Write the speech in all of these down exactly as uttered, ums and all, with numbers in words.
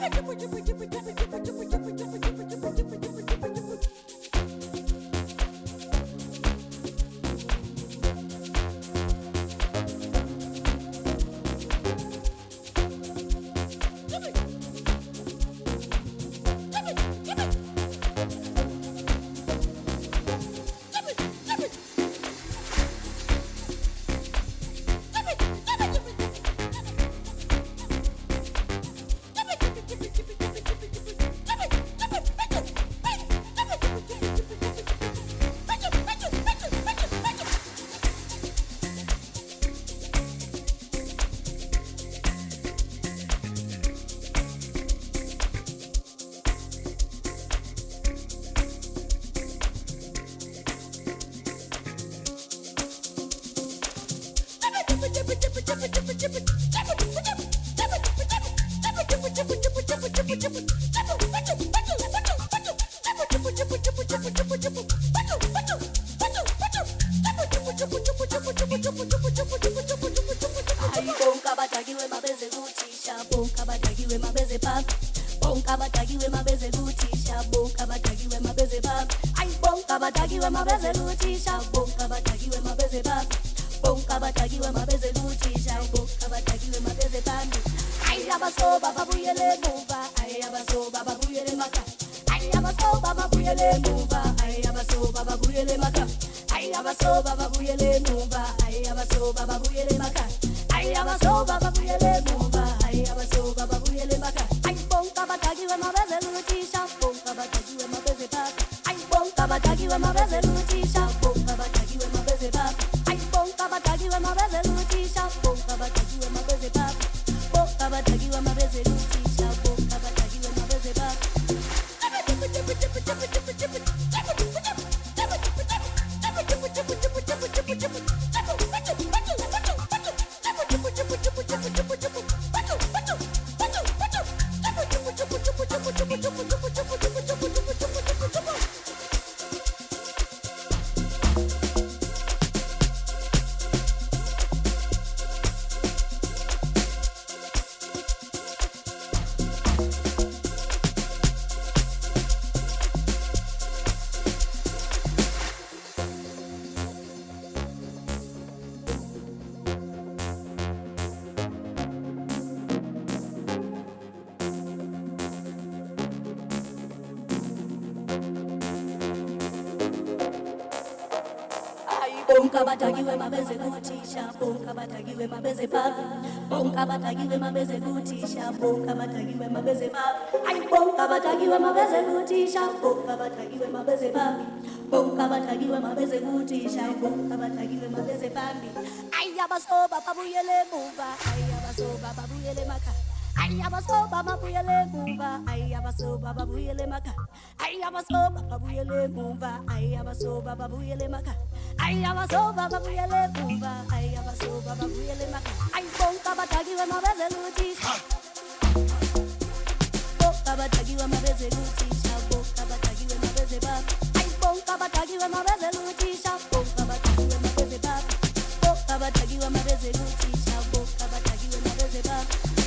Bonka batagiwe mabeze kutisha, bonka batagiwe mabeze papi, bonka batagiwe mabeze kutisha, bonka batagiwe mabeze papi, ay bonka batagiwe mabeze kutisha, bonka batagiwe mabeze papi, bonka batagiwe mabeze kutisha, bonka batagiwe mabeze papi, ay abasoba babuyele muba, ay abasoba babuyele maka. Ay abasoba babuyele muba, ay abasoba babuyele maka. Ay abasoba babuyele muba, ay abasoba babuyele maka. Ay abasoba babuyele muba, ay abasoba babuyele maka. Ay bonka batagiwe mabeze lutisha, bonka batagiwe mabeze lutisha, bonka batagiwe mabeze bab. Ay bonka batagiwe mabeze lutisha, bonka batagiwe mabeze bab. Bonka batagiwe mabeze lutisha, bonka batagiwe mabeze bab.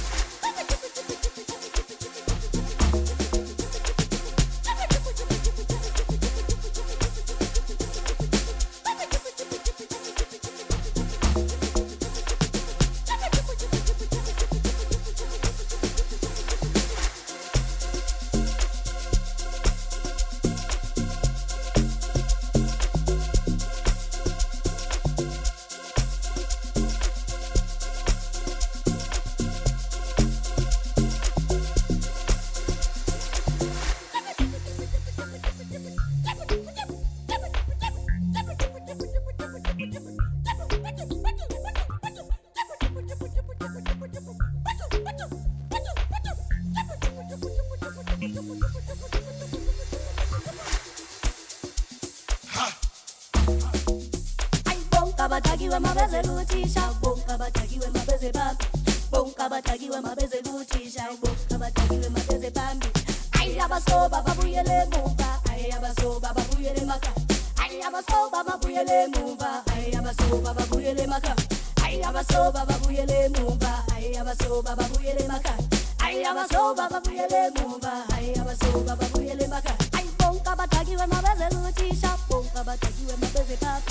Batagiwe mabeze lutisha, bonka batagiwe mabeze papi, bonka batagiwe mabeze lutisha, bonka batagiwe mabeze pambi. Ay abasoba babuyele muba, ay abasoba babuyele maka. Ay abasoba babuyele muba, ay abasoba babuyele maka. Ay abasoba babuyele muba, ay abasoba babuyele maka. Hai abasoba babuyele muva, hai abasoba babuyele maka. Hai bonka batagiwe mabeze lutisha, bonka batagiwe mabeze papa.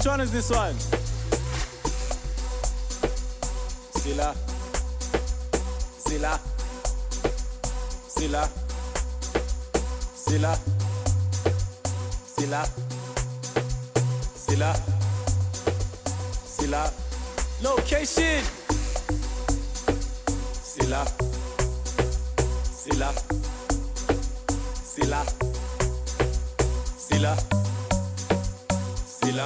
one is this one? Sila. Sila. Sila. Sila. Sila. Sila. Sila. Location. Sila. Sila. Sila. Sila. Sila.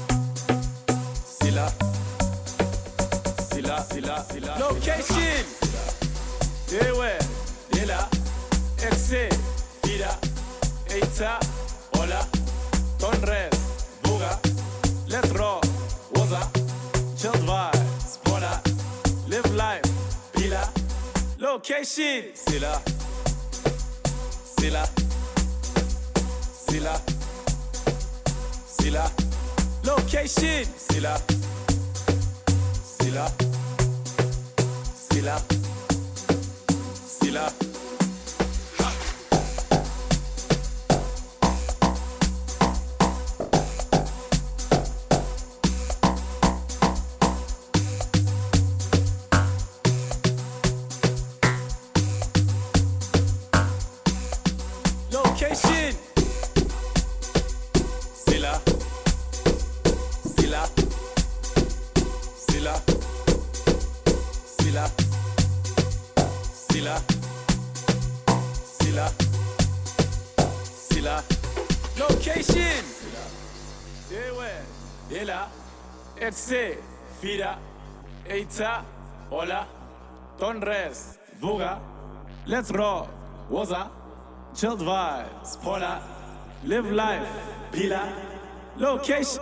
Sila. Sila. Sila. Sila. Location. Ewe. Dela. Exe. Fida. Eita. Hola. Tonres. Buga. Let's roll. Waza. Chill vibe. Spola. Live life. Pila. Location. Sila. Sila. Sila. Sila. Location. Sila. Sila. Sila. Sila. Location. Sila. Sila. Sila. Sila. Sila. Sila. Sila. Location. Ewe. Dela. Exe. Fida. Eita. Hola. Tonres. Vuga. Let's roll. Waza. Chilled vibe. Spola. Live life. Pila. Location.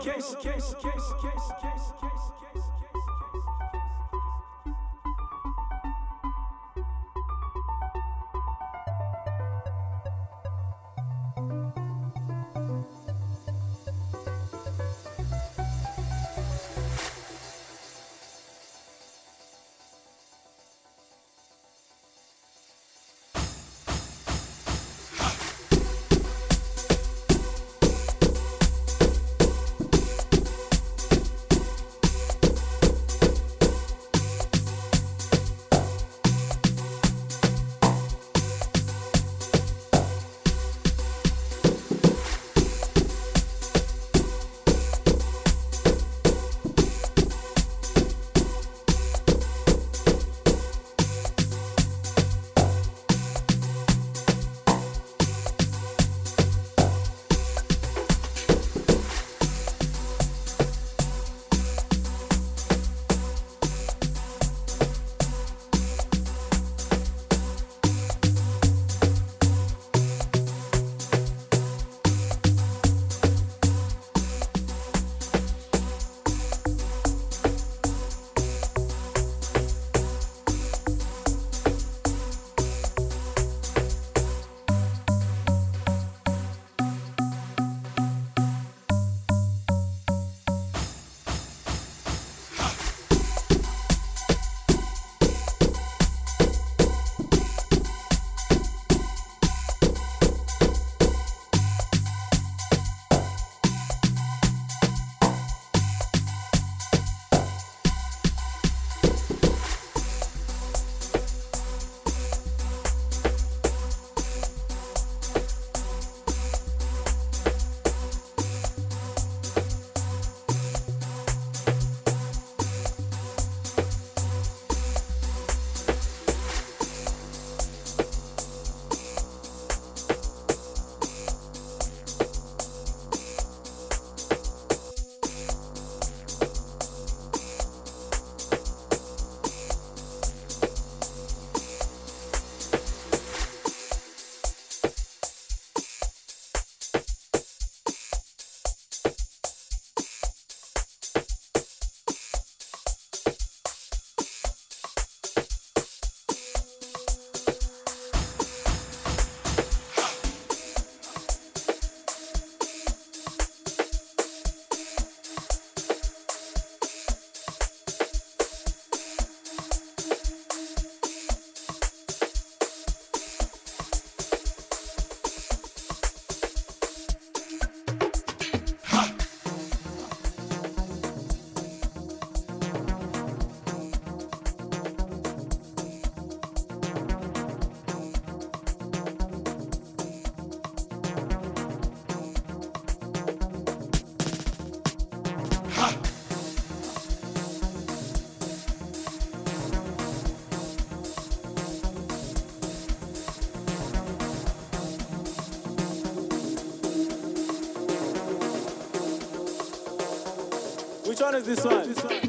one is this one? This one.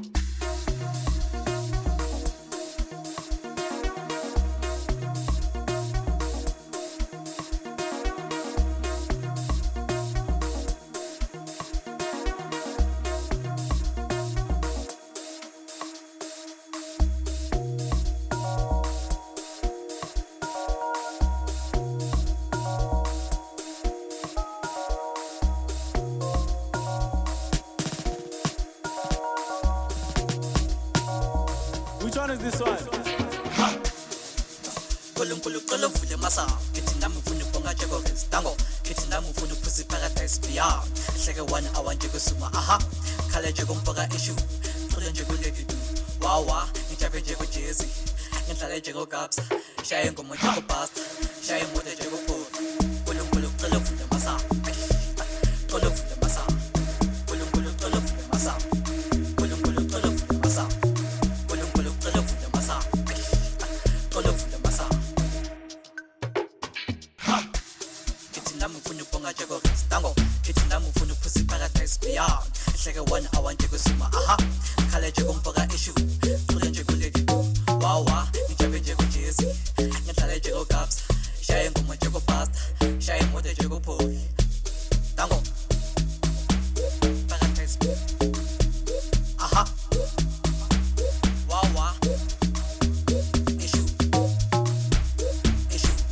Which one is this one? Kulunkulu kulu vule masa, kithi nami ufuna ubonga nje ko-Vince Dango, kithi nami ufuna uphuza iparadise beyond. Hleke one hour nje kusuma aha, khale nje kumbhoka issue, thule nje kulady do. Wawa, ngijabe nje ku-Jazzy, ngidlale nje ko-Gabs, shaye ingoma nje ku-Busta, shaye imoto nje ku-Paul. Kulunkulu kulu vule masa, kulu vule masa, kulunkulu kulu vule masa, kulunkulu kulu vule masa. Dango, kithi nami ufuna uphuza iparadise beyond. Hleke one hour nje kusuma aha, khale nje kumbhoka issue, thule nje kulady do. Wawa, ngijabe nje ku-Jazzy, ngidlale nje ko-Gabs, shaye ingoma nje ku-Busta, shaye imoto nje ku-Paul. Dango, paradise aha, wawa, issue, issue.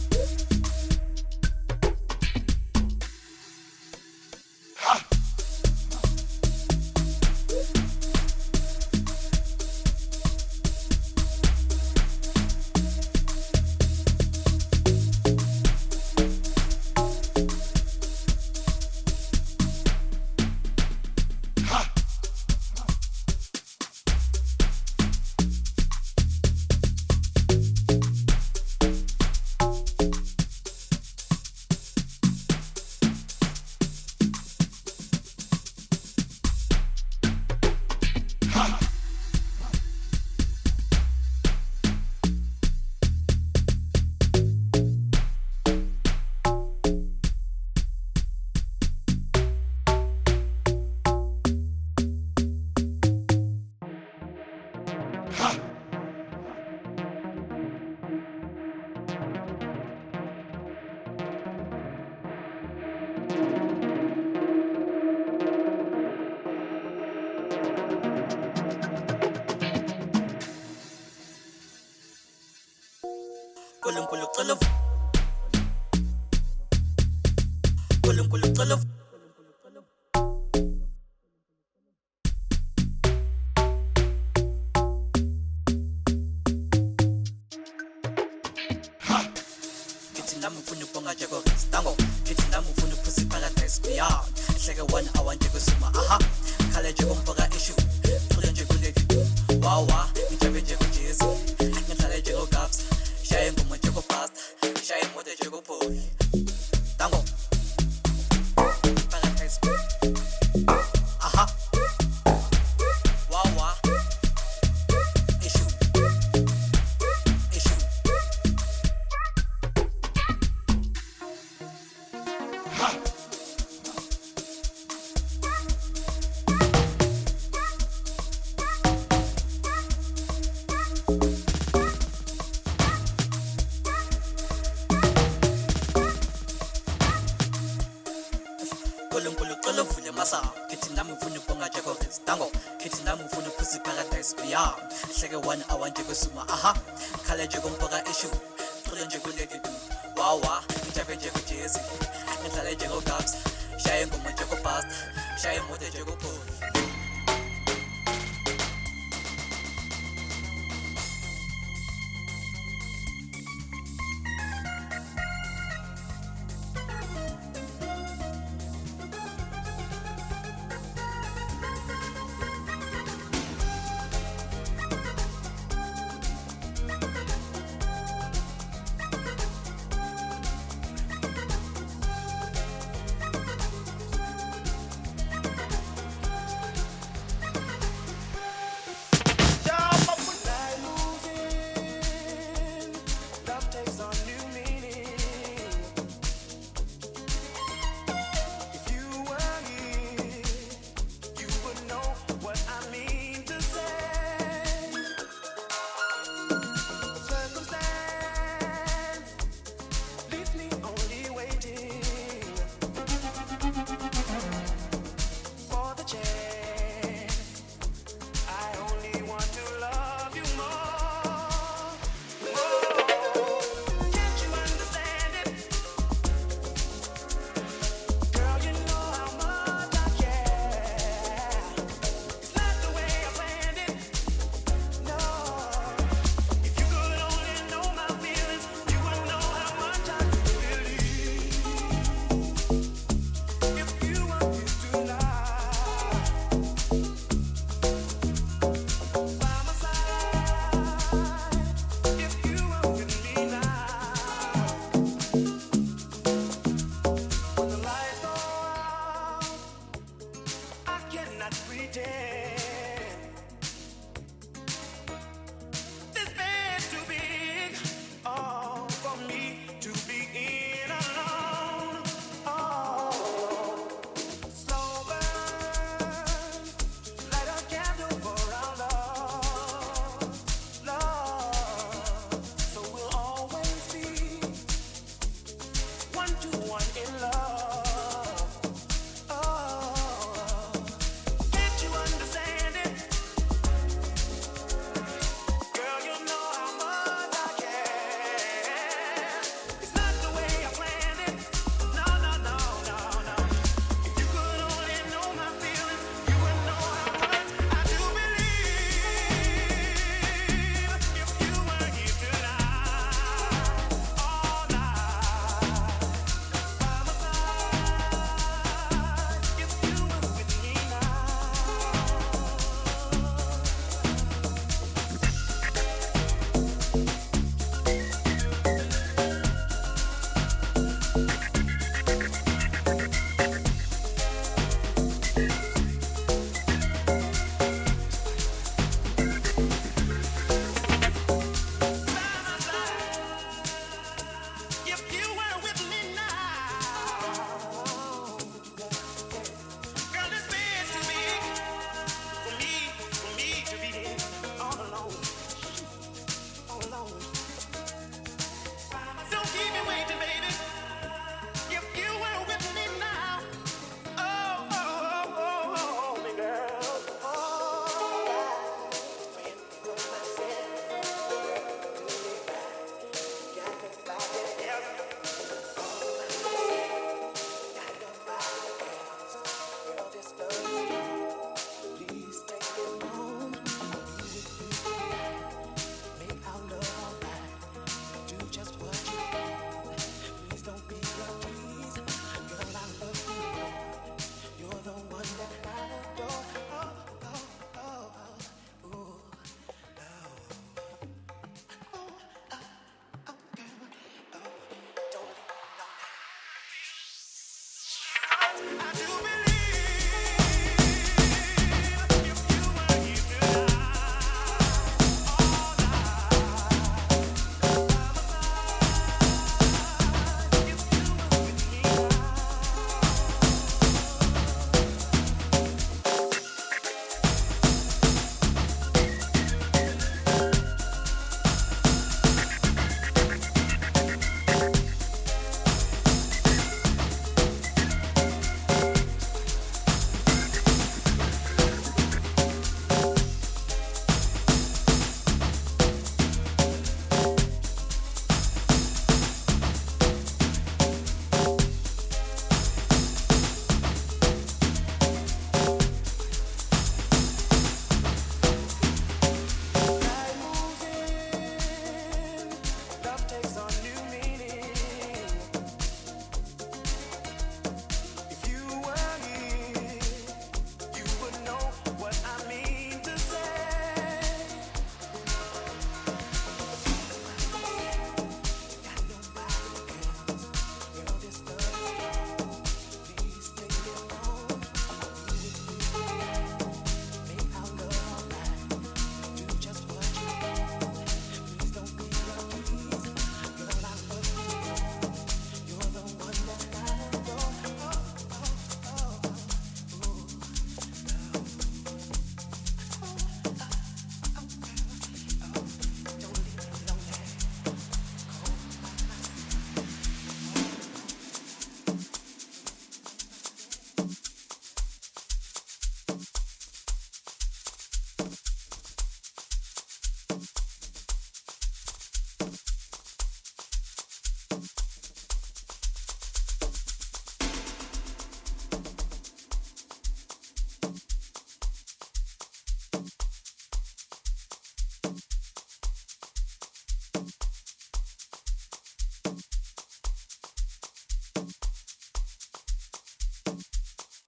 Kulunkulu kulu Kulunkulu kulu kithi nami ufuna ubonga nje ko-Vince Dango, kithi nami ufuna uphuza iparadise beyond. Hleke one hour nje kusuma aha, khale nje kumbhoka issue, thule nje kulady do. Wawa, ngijabe nje ku-Jazzy, ngidlale nje ko-Gabs, shaye ingoma nje ku-Busta, shaye imoto nje ku-Paul. Dango, paradise aha, wawa, issue, issue. Kulunkulu kulu vule masa, kithi nami ufuna ubonga nje ko-Vince Dango, kithi nami ufuna uphuza iparadise beyond. Hleke one hour nje kusuma aha, khale nje kumbhoka issue, thule nje kulady do. Wawa, ngijabe nje ku-Jazzy, ngidlale nje ko-Gabs, shaye ingoma nje ku-Busta, shaye imoto nje ku-Paul.